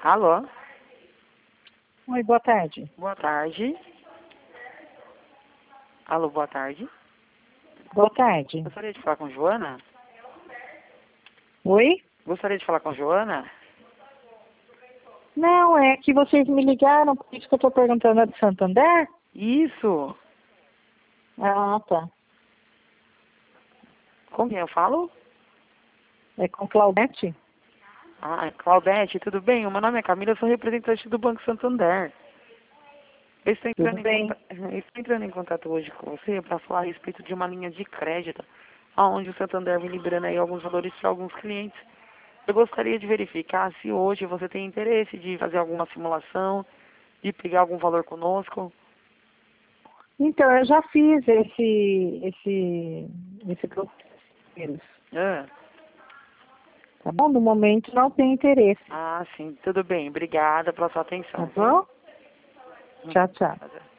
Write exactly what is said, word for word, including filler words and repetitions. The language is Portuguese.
Alô? Oi, boa tarde. Boa tarde. Alô, boa tarde. Boa tarde. Gostaria de falar com Joana? Oi? Gostaria de falar com Joana? Não, é que vocês me ligaram, por isso que eu estou perguntando, é de Santander? Isso. Ah, tá. Com quem eu falo? É com Claudete? Ah, Claudete, tudo bem? O meu nome é Camila, eu sou representante do Banco Santander. Eu estou entrando, Tudo em bem? contato, eu estou entrando em contato hoje com você para falar a respeito de uma linha de crédito, onde o Santander vem liberando aí alguns valores para alguns clientes. Eu gostaria de verificar se hoje você tem interesse de fazer alguma simulação, de pegar algum valor conosco. Então, eu já fiz esse, esse, esse grupo de eles, Ah, tá bom? No momento não tem interesse, ah, sim, tudo bem. Obrigada pela sua tá atenção, viu? bom? Tchau, tchau. Hum.